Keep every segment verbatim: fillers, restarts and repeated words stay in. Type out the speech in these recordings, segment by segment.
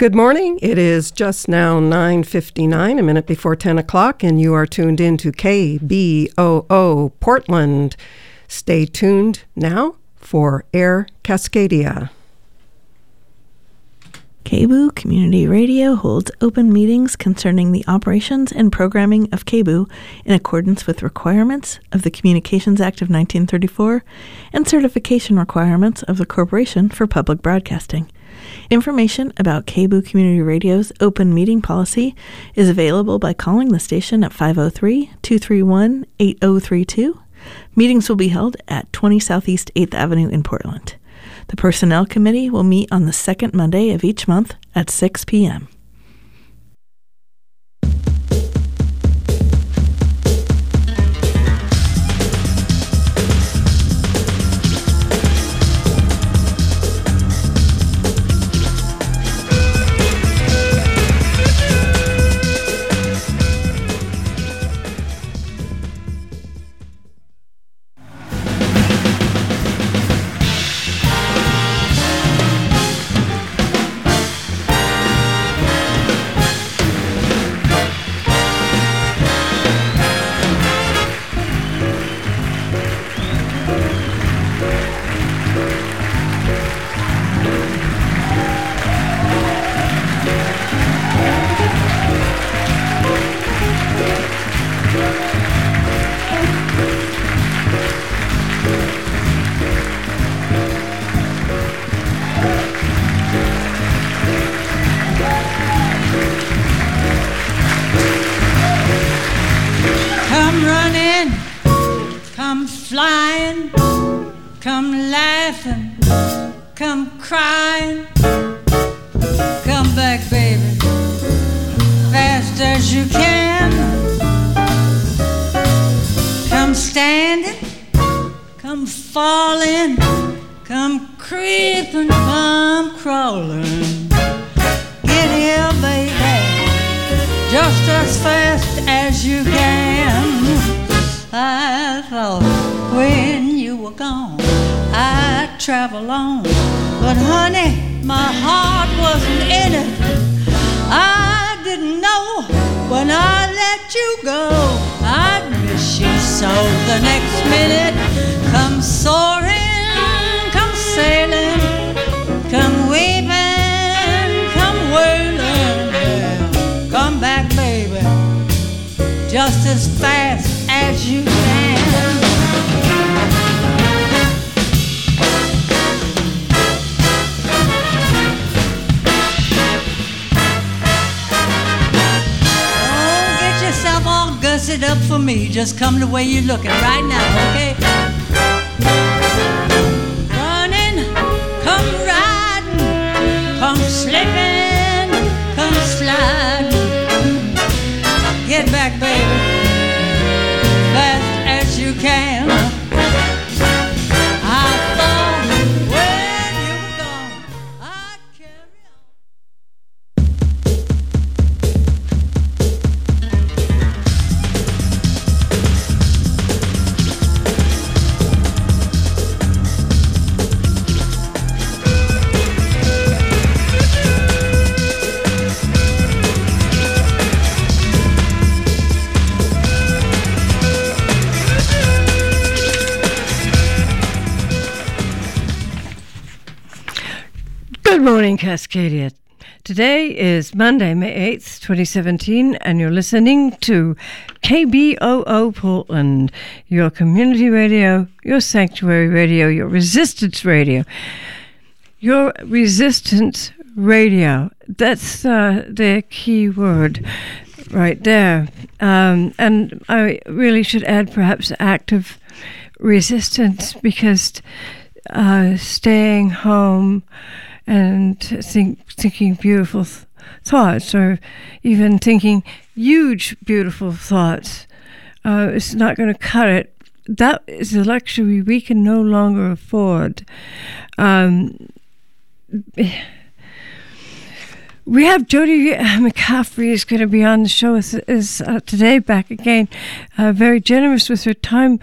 Good morning. It is just now nine fifty-nine, a minute before ten o'clock, and you are tuned in to K B O O Portland. Stay tuned now for Air Cascadia. K B O O Community Radio holds open meetings concerning the operations and programming of K B O O in accordance with requirements of the Communications Act of nineteen thirty-four and certification requirements of the Corporation for Public Broadcasting. Information about K B O O Community Radio's open meeting policy is available by calling the station at five oh three, two three one, eight oh three two. Meetings will be held at twenty Southeast eighth Avenue in Portland. The Personnel Committee will meet on the second Monday of each month at six p.m. Just come the way you're looking right now, okay? Running, come riding, come slipping, come sliding. Get back, baby, fast as you can. I thought when you were gone, I'd carry on. Good morning, Cascadia. Today is Monday, May eighth, twenty seventeen, and you're listening to K B O O Portland, your community radio, your sanctuary radio, your resistance radio. Your resistance radio. That's uh, the key word right there. Um, and I really should add perhaps active resistance, because uh, staying home and think, thinking beautiful th- thoughts, or even thinking huge, beautiful thoughts, uh, it's not going to cut it. That is a luxury we can no longer afford. Um, we have Jody McCaffrey is going to be on the show is, is uh, today, back again, uh, very generous with her time,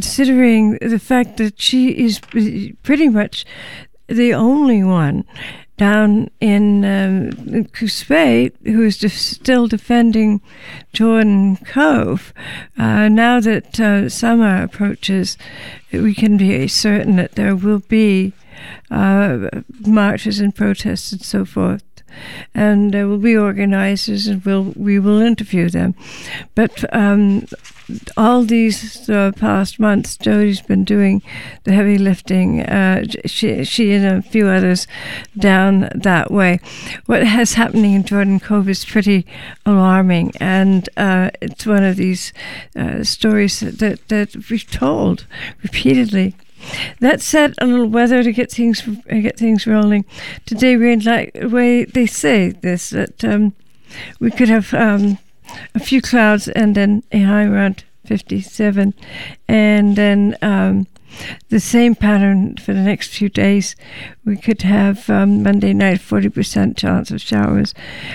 considering the fact that she is pretty much the only one down in, um, in Coos Bay, who is def- still defending Jordan Cove. Uh, now that uh, summer approaches, we can be certain that there will be uh, marches and protests and so forth. And there will be organizers, and we'll, we will interview them. But um, all these uh, past months, Jodi's been doing the heavy lifting. Uh, she, she and a few others down that way. What has happening in Jordan Cove is pretty alarming, and uh, it's one of these uh, stories that, that, that we've told repeatedly. That said, a little weather to get things get things rolling. Today, we're like the way they say this, that um, we could have um, a few clouds and then a high around fifty-seven, and then um, the same pattern for the next few days. We could have um, Monday night forty percent chance of showers,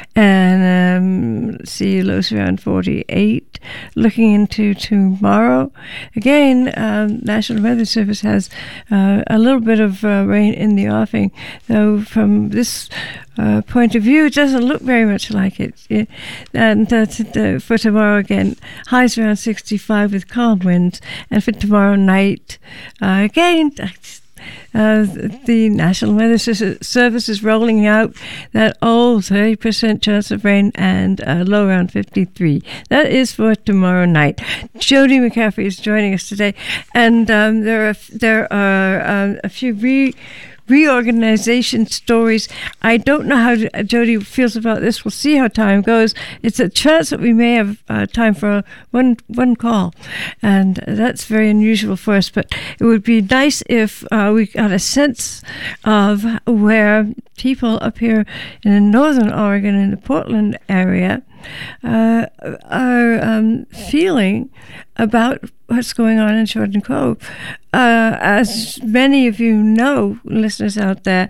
and um, see lows around forty-eight. Looking into tomorrow, again, um, National Weather Service has uh, a little bit of uh, rain in the offing, though from this uh, point of view, it doesn't look very much like it. it and uh, to, uh, for tomorrow, again, highs around sixty-five with calm winds, and for tomorrow night, uh, again, Uh, the National Weather Service is rolling out that old thirty percent chance of rain and a low around fifty-three. That is for tomorrow night. Jodi McCaffrey is joining us today, and um, there are there are um, a few re. reorganization stories. I don't know how Jodi feels about this. We'll see how time goes. It's a chance that we may have uh, time for one one call, and that's very unusual for us, but it would be nice if uh, we got a sense of where people up here in northern Oregon, in the Portland area, uh, are um, feeling about what's going on in Jordan Cove. Uh, as many of you know, listeners out there,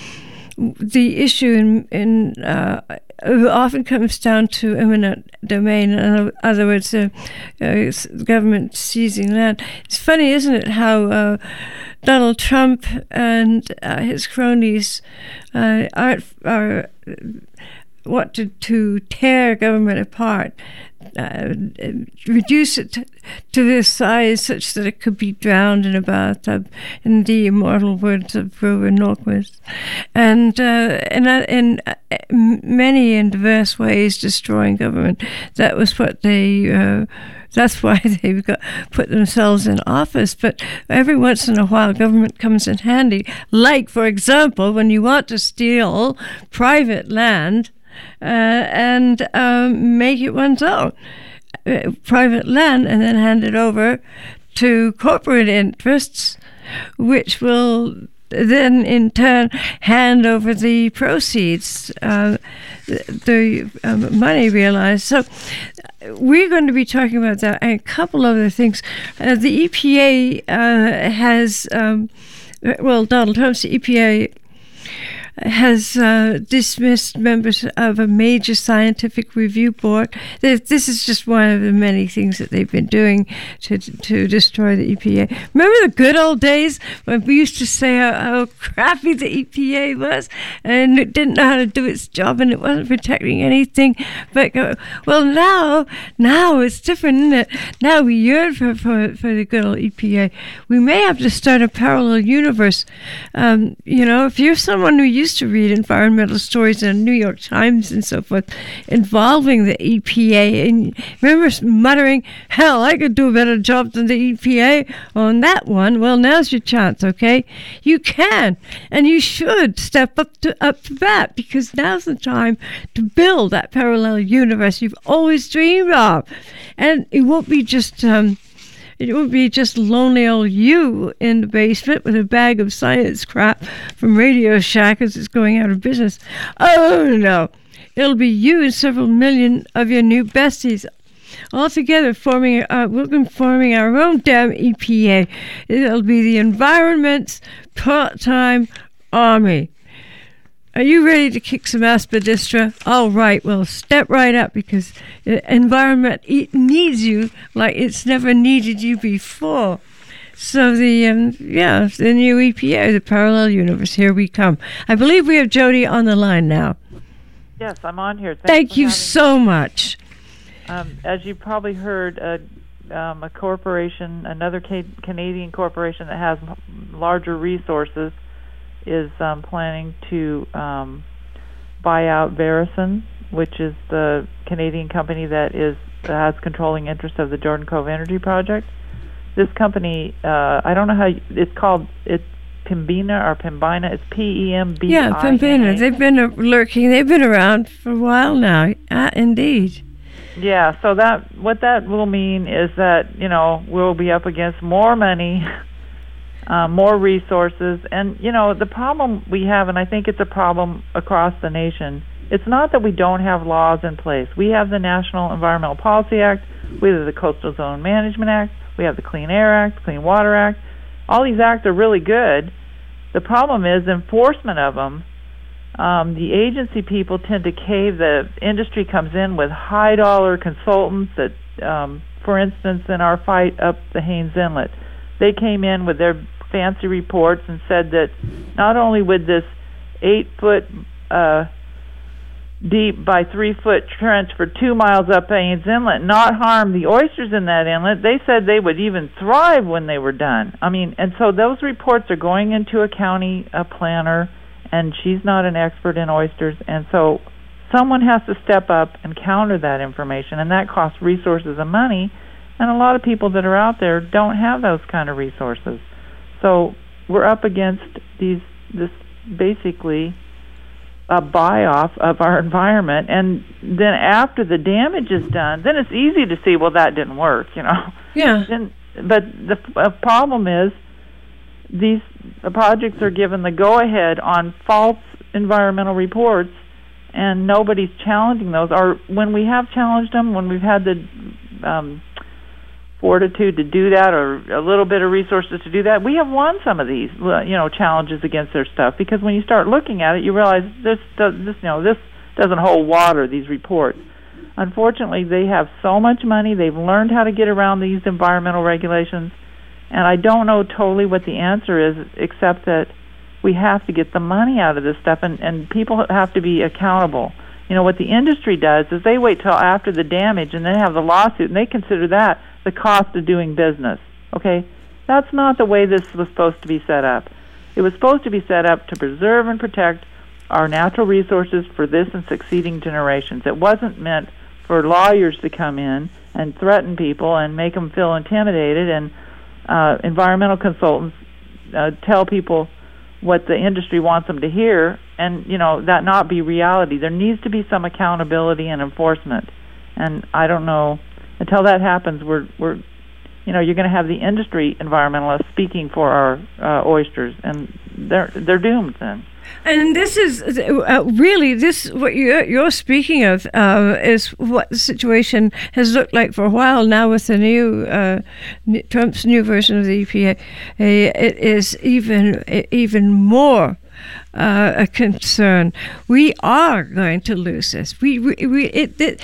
the issue in, in uh, often comes down to eminent domain. In other words, uh, uh, government seizing land. It's funny, isn't it, how uh, Donald Trump and uh, his cronies uh, are, are wanted to tear government apart, uh, reduce it to, to this size such that it could be drowned in a bathtub, in the immortal words of Grover Norquist, and uh, in, uh, in uh, many and diverse ways destroying government. That was what they. Uh, That's why they've got put themselves in office. But every once in a while, government comes in handy. Like, for example, when you want to steal private land uh, and um, make it one's own. Uh, private land, and then hand it over to corporate interests, which will then in turn hand over the proceeds, uh, the, the um, money realized. So we're going to be talking about that and a couple other things. Uh, the E P A uh, has, um, well, Donald Trump's E P A has uh, dismissed members of a major scientific review board. This is just one of the many things that they've been doing to to destroy the E P A. Remember the good old days when we used to say how, how crappy the E P A was, and it didn't know how to do its job, and it wasn't protecting anything. But uh, well, now now it's different, isn't it? Now we yearn for, for, for the good old E P A. We may have to start a parallel universe. Um, you know, if you're someone who used to read environmental stories in the New York Times and so forth involving the E P A, and remember muttering, hell, I could do a better job than the E P A on that one. Well, now's your chance, okay? You can, and you should step up to up to bat, because now's the time to build that parallel universe you've always dreamed of. And it won't be just um, It would be just lonely old you in the basement with a bag of science crap from Radio Shack as it's going out of business. Oh, no. It'll be you and several million of your new besties all together forming, uh, we'll be forming our own damn E P A. It'll be the environment's part-time army. Are you ready to kick some aspidistra? All right, well, step right up, because the environment it needs you like it's never needed you before. So the um, yeah, the new E P A, the parallel universe. Here we come. I believe we have Jody on the line now. Yes, I'm on here. Thanks Thank for you having so much. me. Um, as you probably heard, uh, um, a corporation, another ca- Canadian corporation that has m- larger resources, is um, planning to um, buy out Veresen, which is the Canadian company that is that has controlling interest of the Jordan Cove Energy Project. This company, uh, I don't know how you, it's called. It's Pembina or Pembina. It's P E M B I N A. Yeah, Pembina. They've been uh, lurking. They've been around for a while now. Uh, indeed. Yeah. So that what that will mean is that you know we'll be up against more money, uh, more resources, and you know the problem we have, and I think it's a problem across the nation. It's not that we don't have laws in place. We have the National Environmental Policy Act. We have the Coastal Zone Management Act. We have the Clean Air Act, Clean Water Act. All these acts are really good. The problem is enforcement of them. Um, the agency people tend to cave. The industry comes in with high-dollar consultants that, um, for instance, in our fight up the Haynes Inlet, they came in with their fancy reports and said that not only would this eight-foot uh, deep by three-foot trench for two miles up Haynes Inlet not harm the oysters in that inlet, they said they would even thrive when they were done. I mean, and so those reports are going into a county a planner, and she's not an expert in oysters, and so someone has to step up and counter that information, and that costs resources and money, and a lot of people that are out there don't have those kind of resources. So we're up against these this basically a buy-off of our environment, and then after the damage is done, then it's easy to see, well, that didn't work, you know. Yeah. Then, but the uh, problem is these uh, projects are given the go-ahead on false environmental reports, and nobody's challenging those. Or when we have challenged them, when we've had the um, fortitude to do that, or a little bit of resources to do that, we have won some of these, you know, challenges against their stuff. Because when you start looking at it, you realize this, does, this, you know, this doesn't hold water. These reports. Unfortunately, they have so much money. They've learned how to get around these environmental regulations, and I don't know totally what the answer is, except that we have to get the money out of this stuff, and, and people have to be accountable. You know, what the industry does is they wait till after the damage and then have the lawsuit, and they consider that the cost of doing business. Okay? That's not the way this was supposed to be set up. It was supposed to be set up to preserve and protect our natural resources for this and succeeding generations. It wasn't meant for lawyers to come in and threaten people and make them feel intimidated, and uh, environmental consultants uh, tell people what the industry wants them to hear, and, you know, that not be reality. There needs to be some accountability and enforcement. And I don't know, until that happens, we're, we're you know, you're going to have the industry environmentalists speaking for our uh, oysters, and they're they're doomed then. And this is uh, really this what you're, you're speaking of uh, is what the situation has looked like for a while now with the new uh, Trump's new version of the E P A. Uh, it is even even more uh, a concern. We are going to lose this. We we, we it. it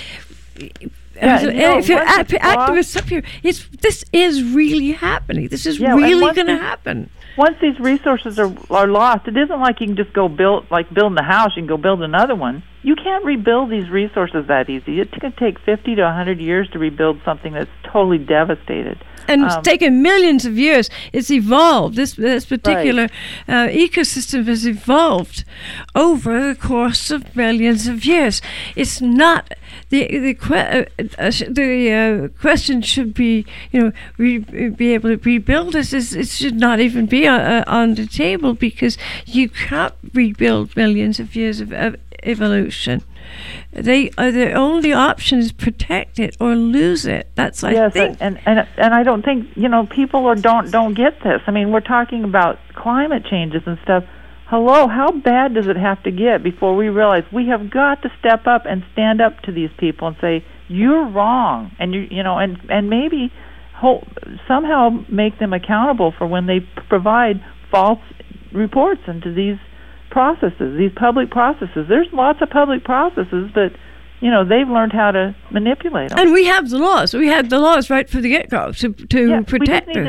Yeah, you know, if you're once act- it's activists up here, it's this is really happening. This is Yeah, and really once going to it's- happen. Once these resources are are lost, it isn't like you can just go build, like building a house, you can go build another one. You can't rebuild these resources that easy. It's going to take fifty to one hundred years to rebuild something that's totally devastated. And it's Um, taken millions of years. It's evolved. This this particular uh, ecosystem has evolved over the course of millions of years. It's not the the que- uh, uh, sh- the uh, question should be, you know, re- be able to rebuild this. Is it should not even be on, uh, on the table, because you can't rebuild millions of years of, of evolution. They uh, the only option is protect it or lose it. That's I yes, think. and and and I don't think, you know, people are don't don't get this. I mean, we're talking about climate changes and stuff. Hello, how bad does it have to get before we realize we have got to step up and stand up to these people and say you're wrong, and you you know, and and maybe ho- somehow make them accountable for when they p- provide false reports into these processes, these public processes. There's lots of public processes, but, you know, they've learned how to manipulate them. And we have the laws. We had the laws right from the get-go to to Yeah, protect we just need her. to,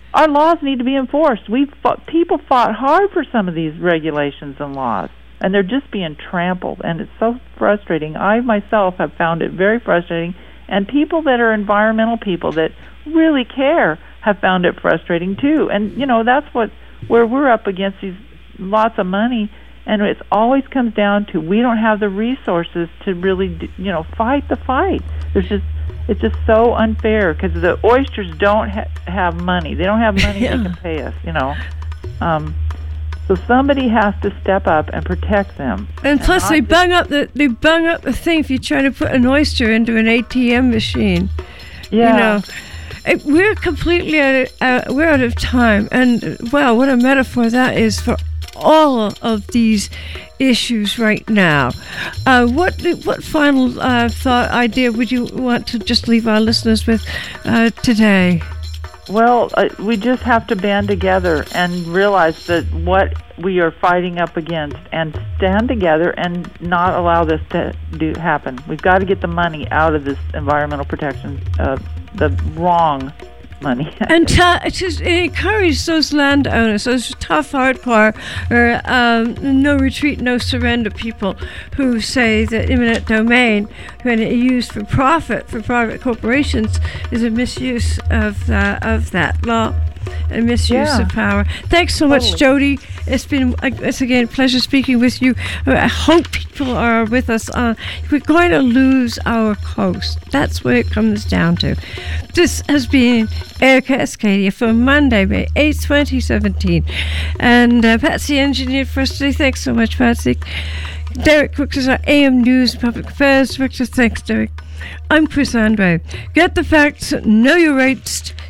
our laws need to be enforced. We fought, people fought hard for some of these regulations and laws, and they're just being trampled, and it's so frustrating. I myself have found it very frustrating, and people that are environmental people that really care have found it frustrating too. And you know, that's what where we're up against these lots of money, and it always comes down to we don't have the resources to really, you know, fight the fight. There's just It's just so unfair because the oysters don't ha- have money. They don't have money Yeah. they can pay us, you know. Um, so somebody has to step up and protect them. And plus, not they just- bung up the they bung up the thing if you try to put an oyster into an A T M machine. Yeah. You know, it, we're completely out of, uh, we're out of time, and uh, wow, what a metaphor that is for all of these issues right now. Uh, what what final uh, thought idea would you want to just leave our listeners with uh, today? Well, uh, we just have to band together and realize that what we are fighting up against, and stand together and not allow this to do happen. We've got to get the money out of this environmental protection, uh, the wrong money. And t- to encourage those landowners, those tough, hardcore, or um, no retreat, no surrender people who say that eminent domain, when it's used for profit for private corporations, is a misuse of uh, of that law, a misuse Yeah. of power. Thanks so much, Jody. It's been uh, it's again a pleasure speaking with you. I hope people are with us. Uh, we're going to lose our coast. That's what it comes down to. This has been Air Cascadia for Monday, May eighth, twenty seventeen. And uh, Patsy engineered for us today. Thanks so much, Patsy. Derek Crooks is our A M News Public Affairs Director. Thanks, Derek. I'm Chris Andre. Get the facts, know your rights,